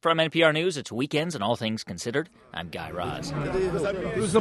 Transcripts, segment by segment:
From NPR News, it's Weekends and All Things Considered. I'm Guy Raz. The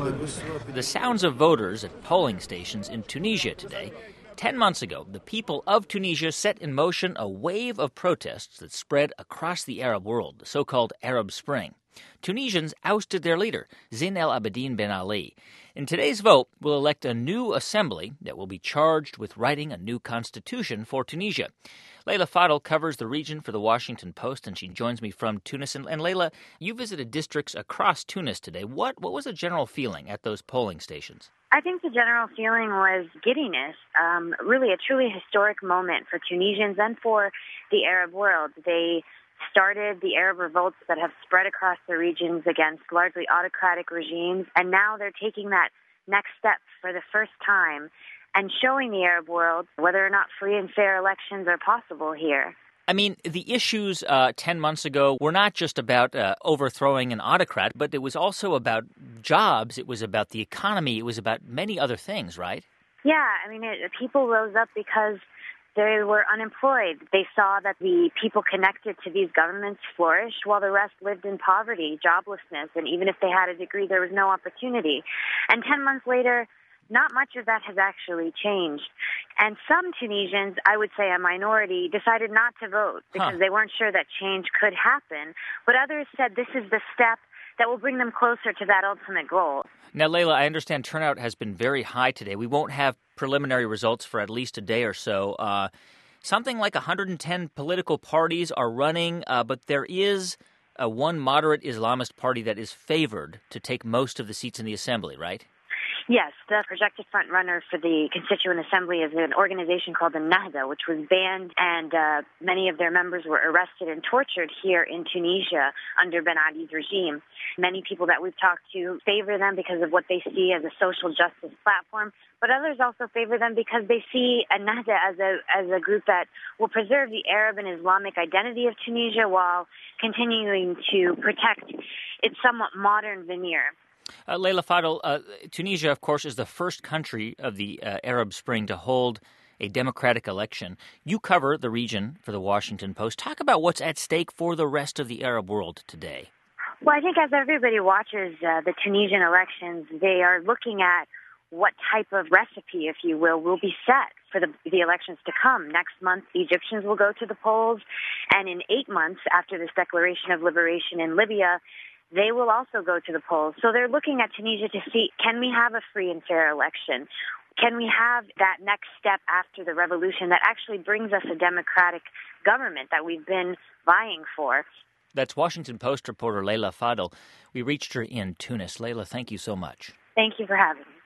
sounds of voters at polling stations in Tunisia today. 10 months ago, the people of Tunisia set in motion a wave of protests that spread across the Arab world, the so-called Arab Spring. Tunisians ousted their leader, Zine El Abidine Ben Ali. In today's vote, we'll elect a new assembly that will be charged with writing a new constitution for Tunisia. Leila Fadel covers the region for The Washington Post, and she joins me from Tunis. And Leila, you visited districts across Tunis today. What was the general feeling at those polling stations? I think the general feeling was giddiness, really a truly historic moment for Tunisians and for the Arab world. They started the Arab revolts that have spread across the regions against largely autocratic regimes, and now they're taking that next step for the first time and showing the Arab world whether or not free and fair elections are possible here. I mean, the issues 10 months ago were not just about overthrowing an autocrat, but it was also about jobs, it was about the economy, it was about many other things, right? Yeah, I mean, people rose up because they were unemployed. They saw that the people connected to these governments flourished while the rest lived in poverty, joblessness, and even if they had a degree, there was no opportunity. And 10 months later, not much of that has actually changed. And some Tunisians, I would say a minority, decided not to vote because they weren't sure that change could happen. But others said this is the step that will bring them closer to that ultimate goal. Now, Leila, I understand turnout has been very high today. We won't have preliminary results for at least a day or so. Something like 110 political parties are running, but there is one moderate Islamist party that is favored to take most of the seats in the assembly, right? Yes, the projected front runner for the Constituent Assembly is an organization called the Nahda, which was banned, and many of their members were arrested and tortured here in Tunisia under Ben Ali's regime. Many people that we've talked to favor them because of what they see as a social justice platform, but others also favor them because they see a Nahda as a group that will preserve the Arab and Islamic identity of Tunisia while continuing to protect its somewhat modern veneer. Leila Fadel, Tunisia, of course, is the first country of the Arab Spring to hold a democratic election. You cover the region for The Washington Post. Talk about what's at stake for the rest of the Arab world today. Well, I think as everybody watches the Tunisian elections, they are looking at what type of recipe, if you will be set for the elections to come. Next month, the Egyptians will go to the polls, and in 8 months after this declaration of liberation in Libya, they will also go to the polls. So they're looking at Tunisia to see, can we have a free and fair election? Can we have that next step after the revolution that actually brings us a democratic government that we've been vying for? That's Washington Post reporter Leila Fadel. We reached her in Tunis. Leila, thank you so much. Thank you for having me.